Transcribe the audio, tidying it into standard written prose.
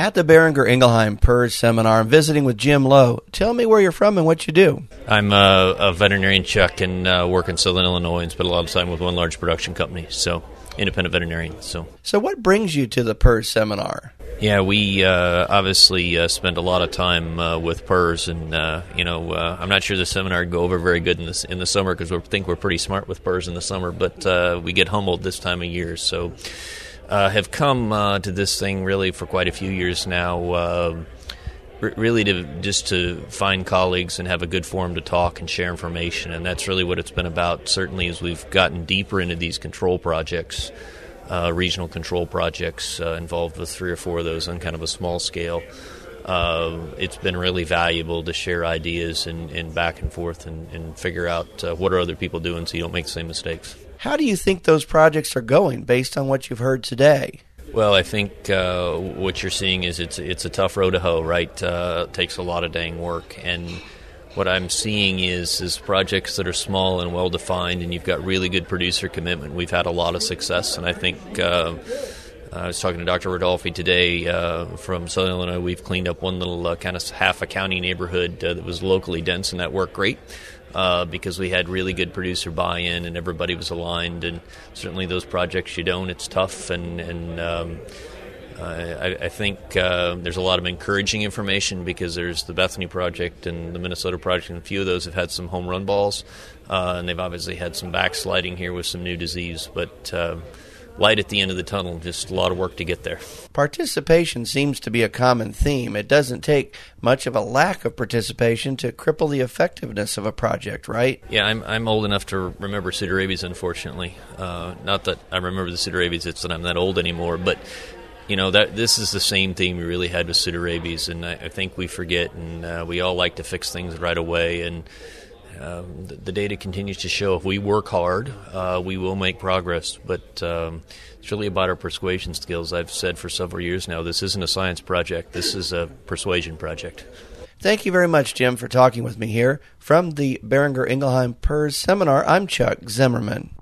At the Boehringer Ingelheim PERS seminar, I'm visiting with Jim Lowe. Tell me where you're from and what you do. I'm a veterinarian, Chuck, and work in Southern Illinois and spend a lot of time with one large production company, so independent veterinarian. So what brings you to the PERS seminar? Yeah, we obviously spend a lot of time with PERS, and I'm not sure the seminar would go over very good in the summer because we think we're pretty smart with PERS in the summer, but we get humbled this time of year. So have come to this thing really for quite a few years now, really to find colleagues and have a good forum to talk and share information, and that's really what it's been about. Certainly as we've gotten deeper into these control projects, regional control projects involved with 3 or 4 of those on kind of a small scale. It's been really valuable to share ideas and back and forth and figure out what are other people doing so you don't make the same mistakes. How do you think those projects are going based on what you've heard today? Well, I think what you're seeing is it's a tough road to hoe, right? It takes a lot of dang work, and what I'm seeing is projects that are small and well-defined, and you've got really good producer commitment. We've had a lot of success, and I think I was talking to Dr. Rodolfi today from Southern Illinois. We've cleaned up one little kind of half a county neighborhood that was locally dense, and that worked great because we had really good producer buy-in and everybody was aligned. And certainly those projects you don't, it's tough, and I think there's a lot of encouraging information because there's the Bethany Project and the Minnesota Project, and a few of those have had some home run balls, and they've obviously had some backsliding here with some new disease, but light at the end of the tunnel, just a lot of work to get there. Participation seems to be a common theme. It doesn't take much of a lack of participation to cripple the effectiveness of a project, right? Yeah, I'm old enough to remember pseudorabies, unfortunately. Not that I remember the pseudorabies, it's that I'm that old anymore, but this is the same theme we really had with pseudorabies, and I think we forget, and we all like to fix things right away, and the data continues to show if we work hard, we will make progress, but it's really about our persuasion skills. I've said for several years now, this isn't a science project, this is a persuasion project. Thank you very much, Jim, for talking with me here. From the Boehringer Ingelheim PERS seminar, I'm Chuck Zimmerman.